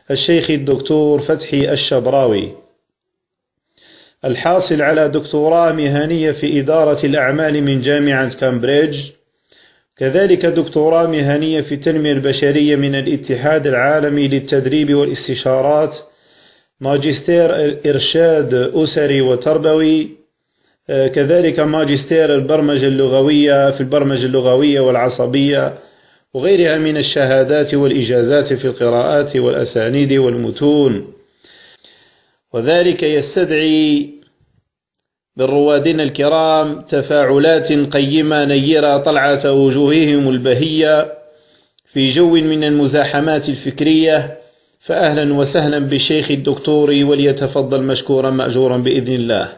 الشيخ الدكتور فتحي الشبراوي، الحاصل على دكتوراه مهنية في إدارة الأعمال من جامعة كامبريدج، كذلك دكتوراه مهنية في التنمية البشرية من الاتحاد العالمي للتدريب والاستشارات، ماجستير إرشاد أسري وتربوي، كذلك ماجستير البرمجة اللغوية في البرمجة اللغوية والعصبية، وغيرها من الشهادات والإجازات في القراءات والأسانيد والمتون. وذلك يستدعي من روادنا الكرام تفاعلات قيمة نيرة طلعة وجوههم البهية في جو من المزاحمات الفكرية، فأهلا وسهلا بالشيخ الدكتور، وليتفضل مشكورا مأجورا بإذن الله.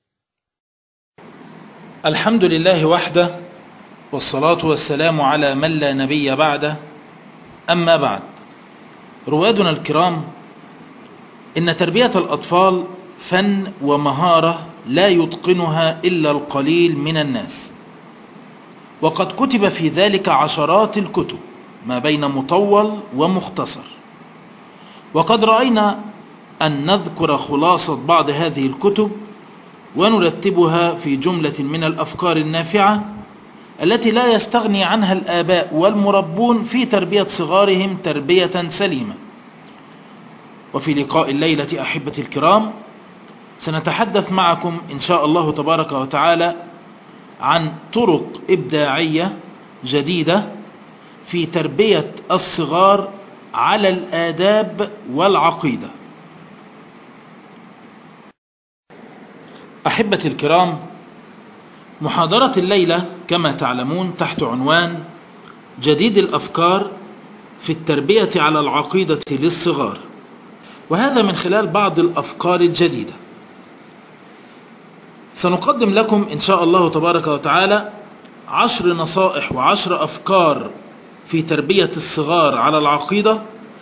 الحمد لله وحده، والصلاة والسلام على من لا نبي بعده. أما بعد، روادنا الكرام، إن تربية الأطفال فن ومهارة لا يتقنها إلا القليل من الناس، وقد كتب في ذلك عشرات الكتب ما بين مطول ومختصر، وقد رأينا أن نذكر خلاصة بعض هذه الكتب ونرتبها في جملة من الأفكار النافعة التي لا يستغني عنها الآباء والمربون في تربية صغارهم تربية سليمة. وفي لقاء الليلة أحبتي الكرام سنتحدث معكم إن شاء الله تبارك وتعالى عن طرق إبداعية جديدة في تربية الصغار على الآداب والعقيدة. أحبتي الكرام، محاضرة الليلة كما تعلمون تحت عنوان جديد الأفكار في التربية على العقيدة للصغار، وهذا من خلال بعض الأفكار الجديدة. سنقدم لكم إن شاء الله تبارك وتعالى 10 نصائح و10 أفكار في تربية الصغار على العقيدة.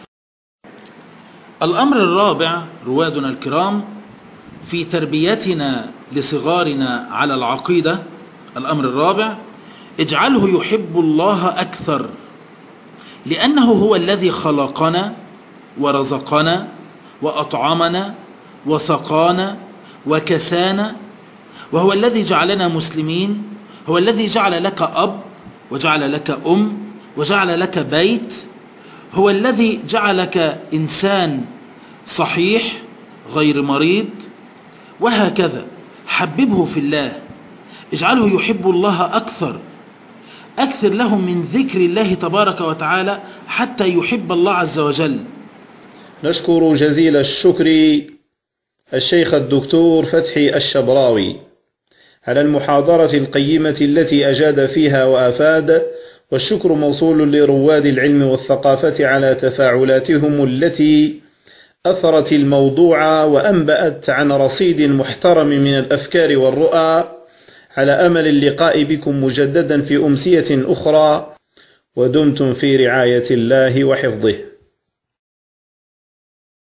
الأمر الرابع روادنا الكرام في تربيتنا لصغارنا على العقيدة، الأمر الرابع: اجعله يحب الله أكثر، لأنه هو الذي خلقنا ورزقنا وأطعمنا وسقانا وكسانا، وهو الذي جعلنا مسلمين، هو الذي جعل لك أب وجعل لك أم وجعل لك بيت، هو الذي جعلك إنسان صحيح غير مريض، وهكذا. حببه في الله، اجعله يحب الله أكثر له من ذكر الله تبارك وتعالى حتى يحب الله عز وجل. نشكر جزيل الشكر الشيخ الدكتور فتحي الشبراوي على المحاضرة القيمة التي أجاد فيها وأفاد، والشكر موصول لرواد العلم والثقافة على تفاعلاتهم التي أثرت الموضوع وأنبأت عن رصيد محترم من الأفكار والرؤى، على أمل اللقاء بكم مجددا في أمسية أخرى، ودمتم في رعاية الله وحفظه.